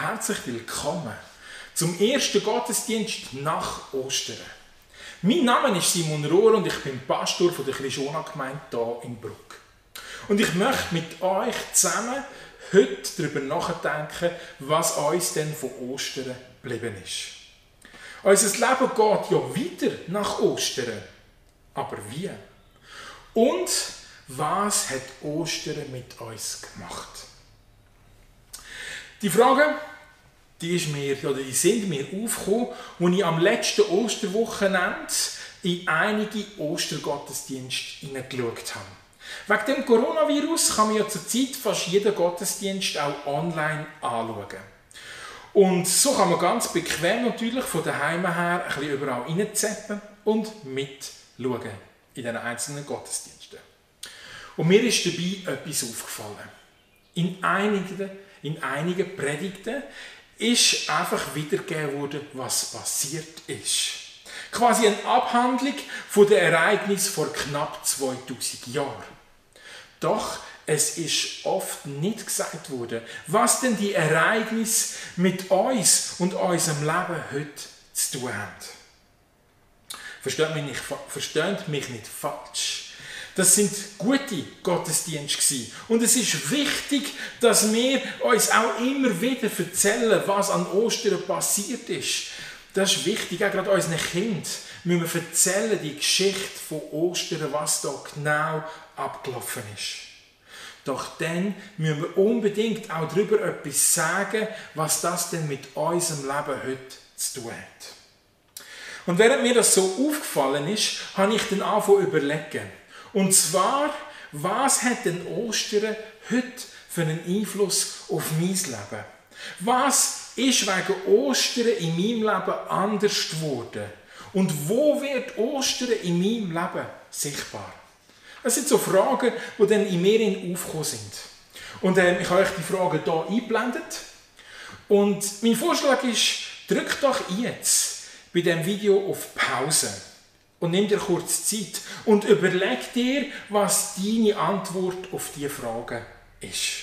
herzlich willkommen zum ersten Gottesdienst nach Ostern. Mein Name ist Simon Rohr und ich bin Pastor der Christiona-Gemeinde hier in Bruck. Und ich möchte mit euch zusammen heute darüber nachdenken, was uns denn von Ostern geblieben ist. Unser Leben geht ja weiter nach Ostern. Aber wie? Und was hat Ostern mit uns gemacht? Die Frage, die sind mir aufgekommen, als ich am letzten Osterwochenende in einige Ostergottesdienste hineingeschaut habe. Wegen dem Coronavirus kann man ja zurzeit fast jeden Gottesdienst auch online anschauen. Und so kann man ganz bequem natürlich von daheim her ein bisschen überall reinzappen und mitschauen in den einzelnen Gottesdiensten. Und mir ist dabei etwas aufgefallen. In einigen Predigten ist einfach wiedergegeben worden, was passiert ist. Quasi eine Abhandlung von den Ereignissen vor knapp 2000 Jahren. Doch es ist oft nicht gesagt worden, was denn die Ereignisse mit uns und unserem Leben heute zu tun haben. Versteht mich nicht falsch. Das sind gute Gottesdienste gewesen. Und es ist wichtig, dass wir uns auch immer wieder erzählen, was an Ostern passiert ist. Das ist wichtig, auch gerade unseren Kindern müssen wir erzählen, die Geschichte von Ostern, was da genau abgelaufen ist. Doch dann müssen wir unbedingt auch darüber etwas sagen, was das denn mit unserem Leben heute zu tun hat. Und während mir das so aufgefallen ist, habe ich dann angefangen zu überlegen. Und zwar, was hat denn Ostern heute für einen Einfluss auf mein Leben? Was ist wegen Ostern in meinem Leben anders geworden? Und wo wird Ostern in meinem Leben sichtbar? Das sind so Fragen, die dann in mir aufgekommen sind. Und ich habe euch die Fragen hier eingeblendet. Und mein Vorschlag ist, drückt doch jetzt bei diesem Video auf Pause. Und nimm dir kurz Zeit und überleg dir, was deine Antwort auf diese Frage ist.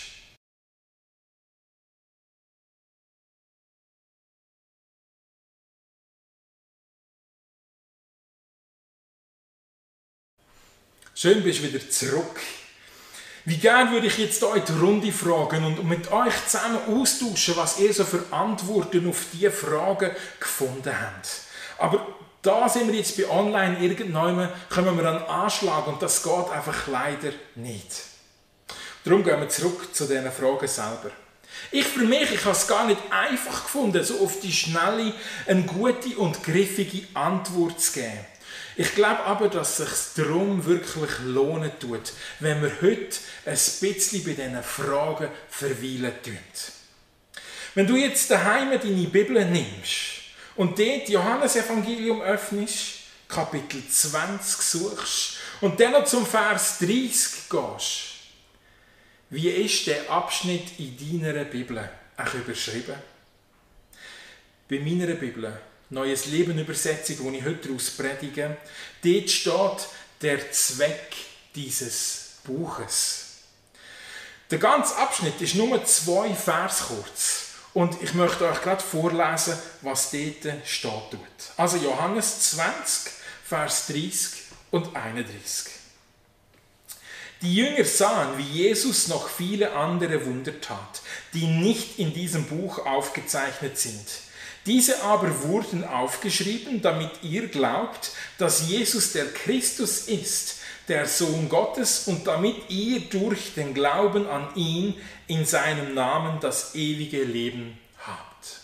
Schön, bist du wieder zurück. Wie gerne würde ich jetzt euch die Runde fragen und mit euch zusammen austauschen, was ihr so für Antworten auf diese Fragen gefunden habt. Aber da sind wir jetzt bei online, irgendwann kommen wir an Anschlag und das geht einfach leider nicht. Darum gehen wir zurück zu diesen Fragen selber. Ich habe es gar nicht einfach gefunden, so auf die Schnelle eine gute und griffige Antwort zu geben. Ich glaube aber, dass es sich darum wirklich lohnen tut, wenn wir heute ein bisschen bei diesen Fragen verweilen tun. Wenn du jetzt daheim deine Bibel nimmst, und dort Johannesevangelium öffnest, Kapitel 20 suchst und dann noch zum Vers 30 gehst. Wie ist der Abschnitt in deiner Bibel auch überschrieben? Bei meiner Bibel, Neues Leben Übersetzung, die ich heute daraus predige, dort steht der Zweck dieses Buches. Der ganze Abschnitt ist nur 2 Vers kurz. Und ich möchte euch gerade vorlesen, was dort steht. Also Johannes 20, Vers 30 und 31. Die Jünger sahen, wie Jesus noch viele andere Wunder tat, die nicht in diesem Buch aufgezeichnet sind. Diese aber wurden aufgeschrieben, damit ihr glaubt, dass Jesus der Christus ist, der Sohn Gottes, und damit ihr durch den Glauben an ihn in seinem Namen das ewige Leben habt.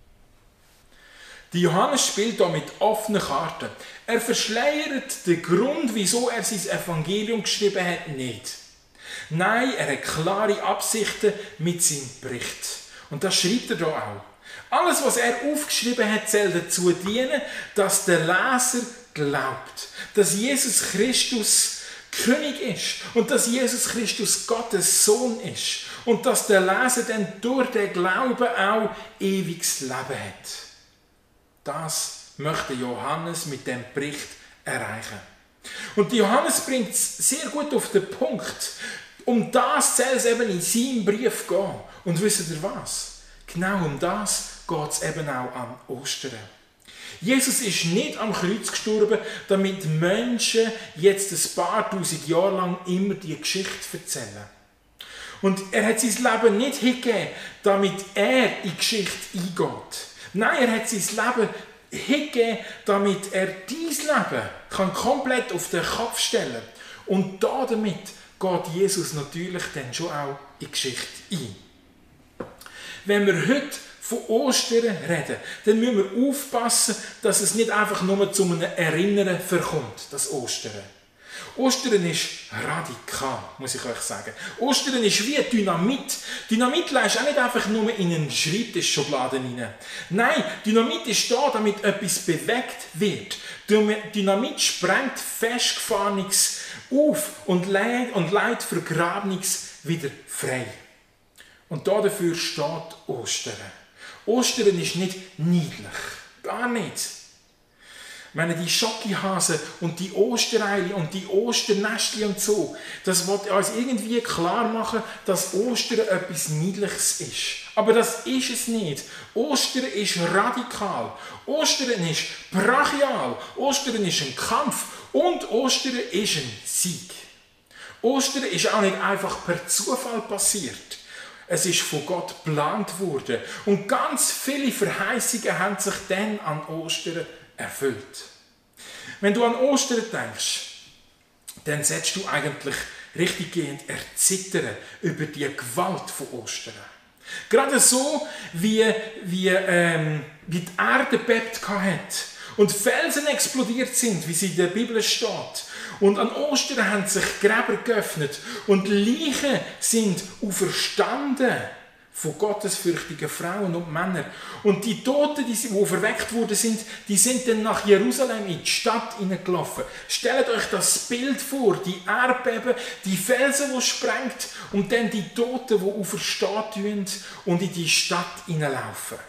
Die Johannes spielt hier mit offenen Karten. Er verschleiert den Grund, wieso er sein Evangelium geschrieben hat, nicht. Nein, er hat klare Absichten mit seinem Bericht. Und das schreibt er hier auch. Alles, was er aufgeschrieben hat, soll dazu dienen, dass der Leser glaubt, dass Jesus Christus König ist und dass Jesus Christus Gottes Sohn ist und dass der Leser dann durch den Glauben auch ewiges Leben hat. Das möchte Johannes mit dem Bericht erreichen. Und Johannes bringt es sehr gut auf den Punkt. Um das soll es eben in seinem Brief gehen. Und wisst ihr was? Genau um das geht es eben auch an Ostern. Jesus ist nicht am Kreuz gestorben, damit Menschen jetzt ein paar tausend Jahre lang immer die Geschichte erzählen. Und er hat sein Leben nicht hingegeben, damit er in die Geschichte eingeht. Nein, er hat sein Leben hingegeben, damit er dieses Leben komplett auf den Kopf stellen kann. Und damit geht Jesus natürlich dann schon auch in die Geschichte ein. Wenn wir heute von Ostern reden, dann müssen wir aufpassen, dass es nicht einfach nur zu einem Erinnern verkommt, das Ostern. Ostern ist radikal, muss ich euch sagen. Ostern ist wie Dynamit. Dynamit lässt auch nicht einfach nur in eine Schreibtischschublade rein. Nein, Dynamit ist da, damit etwas bewegt wird. Dynamit sprengt Festgefahrenes auf und leitet Vergrabenes wieder frei. Und dafür steht Ostern. Ostern ist nicht niedlich. Gar nicht. Ich meine, die Schokihasen und die Ostereile und die Osternestli und so, das will uns irgendwie klar machen, dass Ostern etwas Niedliches ist. Aber das ist es nicht. Ostern ist radikal. Ostern ist brachial. Ostern ist ein Kampf. Und Ostern ist ein Sieg. Ostern ist auch nicht einfach per Zufall passiert. Es ist von Gott geplant worden. Und ganz viele Verheißungen haben sich dann an Ostern erfüllt. Wenn du an Ostern denkst, dann solltest du eigentlich richtiggehend erzittern über die Gewalt von Ostern. Gerade so, wie die Erde bebt hat und Felsen explodiert sind, wie es in der Bibel steht. Und an Ostern haben sich Gräber geöffnet und Leichen sind auferstanden von gottesfürchtigen Frauen und Männern. Und die Toten, die verweckt worden sind, die sind dann nach Jerusalem in die Stadt hineingelaufen. Stellt euch das Bild vor, die Erdbeben, die Felsen, die sprengt und dann die Toten, die auferstehen und in die Stadt hineinlaufen.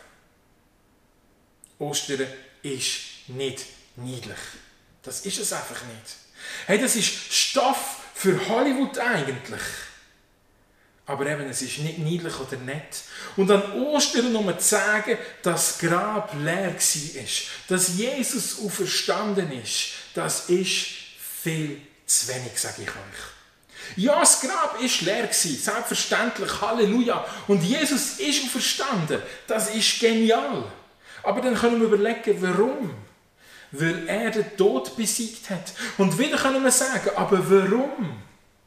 Ostern ist nicht niedlich. Das ist es einfach nicht. Hey, das ist Stoff für Hollywood eigentlich. Aber eben, es ist nicht niedlich oder nett. Und an Ostern nur zu sagen, dass das Grab leer war, dass Jesus auferstanden ist, das ist viel zu wenig, sage ich euch. Ja, das Grab war leer, selbstverständlich, Halleluja. Und Jesus ist auferstanden, das ist genial. Aber dann können wir überlegen, warum? Weil er den Tod besiegt hat. Und wieder können wir sagen, aber warum?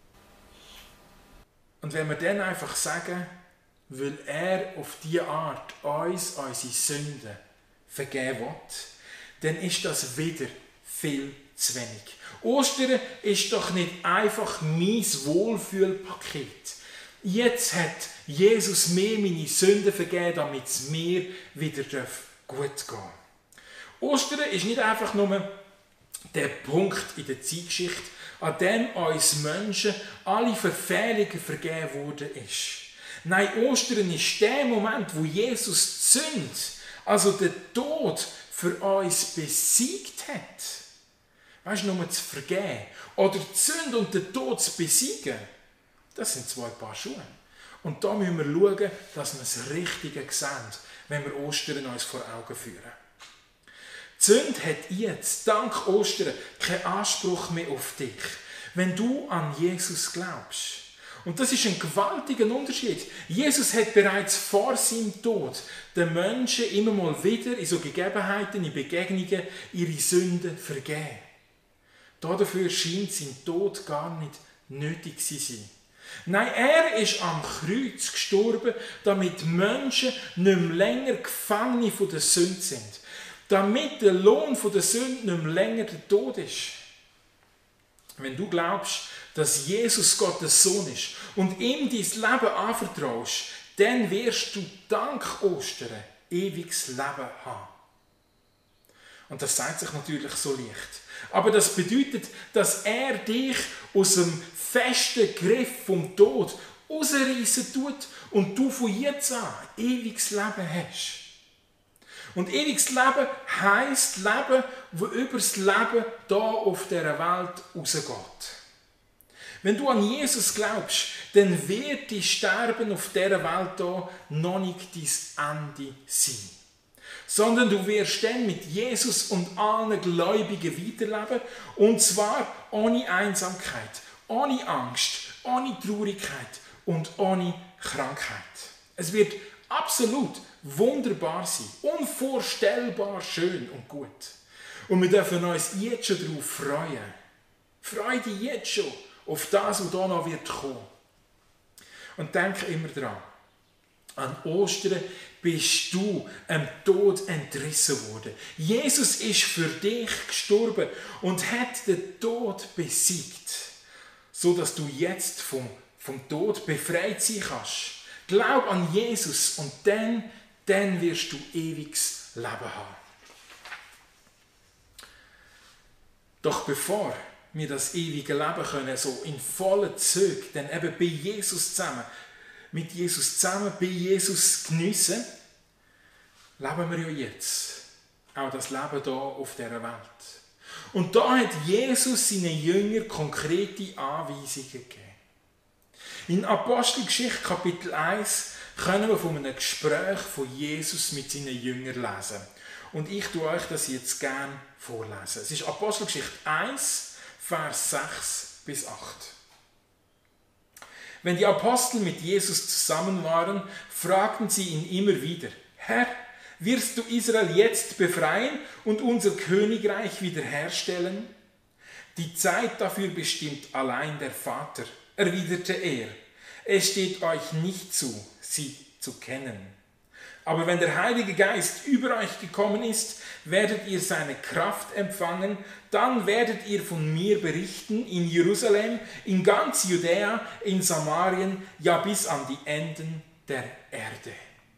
Und wenn wir dann einfach sagen, weil er auf diese Art uns unsere Sünden vergeben will, dann ist das wieder viel zu wenig. Ostern ist doch nicht einfach mein Wohlfühlpaket. Jetzt hat Jesus mir meine Sünden vergeben, damit es mir wieder gut gehen darf. Ostern ist nicht einfach nur der Punkt in der Zeitgeschichte, an dem uns Menschen alle Verfehlungen vergeben worden ist. Nein, Ostern ist der Moment, wo Jesus die Sünde, also den Tod, für uns besiegt hat. Weißt du, nur zu vergeben oder die Sünde und den Tod zu besiegen, das sind zwei Paar Schuhe. Und da müssen wir schauen, dass wir das Richtige sehen, wenn wir Ostern uns vor Augen führen. Die Sünde hat jetzt, dank Ostern, keinen Anspruch mehr auf dich, wenn du an Jesus glaubst. Und das ist ein gewaltiger Unterschied. Jesus hat bereits vor seinem Tod den Menschen immer mal wieder in so Gegebenheiten, in Begegnungen ihre Sünden vergeben. Dafür scheint sein Tod gar nicht nötig zu sein. Nein, er ist am Kreuz gestorben, damit Menschen nicht mehr länger Gefangene von der Sünde sind. Damit der Lohn von der Sünde nicht mehr länger der Tod ist. Wenn du glaubst, dass Jesus Gottes Sohn ist und ihm dein Leben anvertraust, dann wirst du dank Ostern ewiges Leben haben. Und das sagt sich natürlich so leicht. Aber das bedeutet, dass er dich aus dem festen Griff vom Tod rausreißen tut und du von jetzt an ewiges Leben hast. Und ewiges Leben heisst Leben, das über das Leben hier auf dieser Welt rausgeht. Wenn du an Jesus glaubst, dann wird dein Sterben auf dieser Welt hier noch nicht dein Ende sein. Sondern du wirst dann mit Jesus und allen Gläubigen weiterleben, und zwar ohne Einsamkeit, ohne Angst, ohne Traurigkeit und ohne Krankheit. Es wird absolut wunderbar sein, unvorstellbar schön und gut. Und wir dürfen uns jetzt schon darauf freuen. Freu dich jetzt schon auf das, was hier noch wird kommen. Und denk immer daran, an Ostern bist du am Tod entrissen worden. Jesus ist für dich gestorben und hat den Tod besiegt, sodass du jetzt vom Tod befreit sein kannst. Glaub an Jesus und dann wirst du ewiges Leben haben. Doch bevor wir das ewige Leben können, so in vollen Zügen, dann eben bei Jesus zusammen, mit Jesus zusammen, bei Jesus geniessen, leben wir ja jetzt auch das Leben hier auf dieser Welt. Und da hat Jesus seinen Jüngern konkrete Anweisungen gegeben. In Apostelgeschichte Kapitel 1 können wir von einem Gespräch von Jesus mit seinen Jüngern lesen. Und ich tue euch das jetzt gerne vorlesen. Es ist Apostelgeschichte 1, Vers 6 bis 8. Wenn die Apostel mit Jesus zusammen waren, fragten sie ihn immer wieder: Herr, wirst du Israel jetzt befreien und unser Königreich wiederherstellen? Die Zeit dafür bestimmt allein der Vater, erwiderte er. Es steht euch nicht zu, sie zu kennen. Aber wenn der Heilige Geist über euch gekommen ist, werdet ihr seine Kraft empfangen, dann werdet ihr von mir berichten in Jerusalem, in ganz Judäa, in Samarien, ja bis an die Enden der Erde.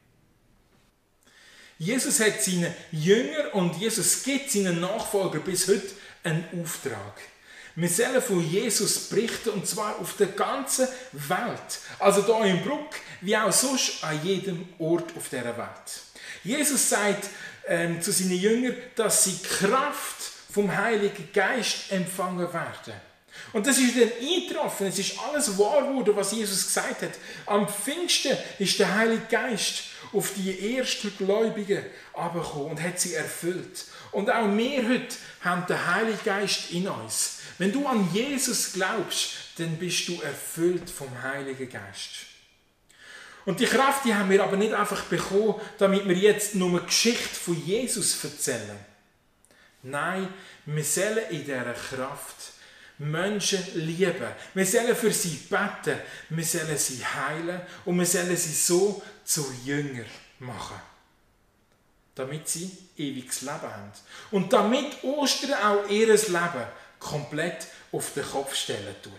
Jesus hat seinen Jünger und Jesus gibt seinen Nachfolgern bis heute einen Auftrag. Wir sollen von Jesus berichten, und zwar auf der ganzen Welt. Also hier in Bruck, wie auch sonst an jedem Ort auf dieser Welt. Jesus sagt zu seinen Jüngern, dass sie Kraft vom Heiligen Geist empfangen werden. Und das ist dann eingetroffen, es ist alles wahr geworden, was Jesus gesagt hat. Am Pfingsten ist der Heilige Geist auf die ersten Gläubigen herabgekommen und hat sie erfüllt. Und auch wir heute haben den Heiligen Geist in uns. Wenn du an Jesus glaubst, dann bist du erfüllt vom Heiligen Geist. Und die Kraft, die haben wir aber nicht einfach bekommen, damit wir jetzt nur eine Geschichte von Jesus erzählen. Nein, wir sollen in dieser Kraft Menschen lieben. Wir sollen für sie beten, wir sollen sie heilen und wir sollen sie so zu Jüngern machen. Damit sie ewiges Leben haben. Und damit Ostern auch ihr Leben komplett auf den Kopf stellen tut.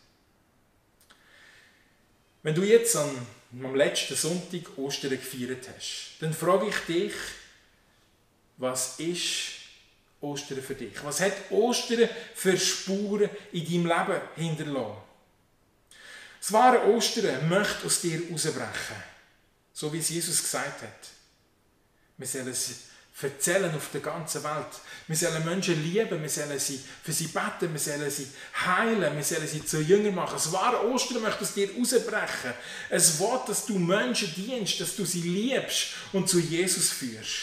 Wenn du jetzt am letzten Sonntag Ostern gefeiert hast, dann frage ich dich, was ist Ostern für dich? Was hat Ostern für Spuren in deinem Leben hinterlassen? Das wahre Ostern möchte aus dir herausbrechen, so wie es Jesus gesagt hat. Wir sollen es erzählen auf der ganzen Welt. Wir sollen Menschen lieben, wir sollen für sie beten, wir sollen sie heilen, wir sollen sie zu Jüngern machen. Das wahre Ostern möchte aus dir herausbrechen. Es will, dass du Menschen dienst, dass du sie liebst und zu Jesus führst.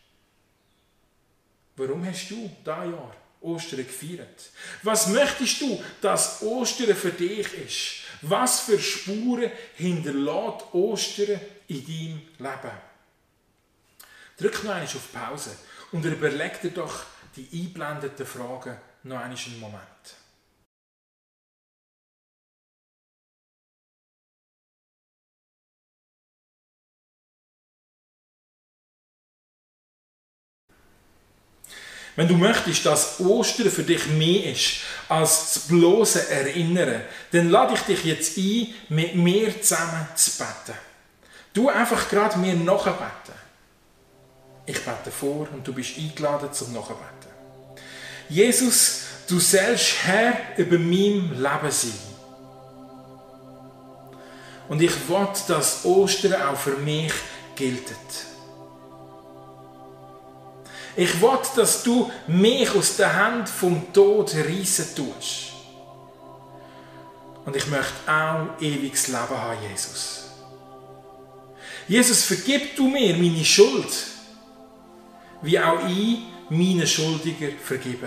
Warum hast du dieses Jahr Ostern gefeiert? Was möchtest du, dass Ostern für dich ist? Was für Spuren hinterlässt Ostern in deinem Leben? Drück noch einmal auf Pause und überleg dir doch die eingeblendeten Fragen noch einmal einen Moment. Wenn du möchtest, dass Ostern für dich mehr ist als das bloße Erinnern, dann lade ich dich jetzt ein, mit mir zusammen zu beten. Du einfach gerade mir nachbeten. Ich bete vor und du bist eingeladen zum Nachbeten. Jesus, du sollst Herr über meinem Leben sein. Und ich will, dass Ostern auch für mich gilt. Ich will, dass du mich aus der Hand vom Tod reissen tust. Und ich möchte auch ewiges Leben haben, Jesus. Jesus, vergib du mir meine Schuld, wie auch ich meinen Schuldiger vergebe.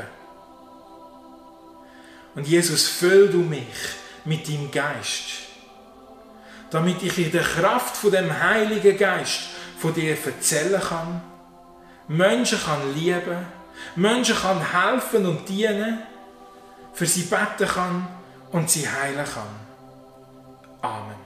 Und Jesus, füll du mich mit deinem Geist, damit ich in der Kraft von dem Heiligen Geist von dir erzählen kann, Menschen kann lieben, Menschen kann helfen und dienen, für sie beten kann und sie heilen kann. Amen.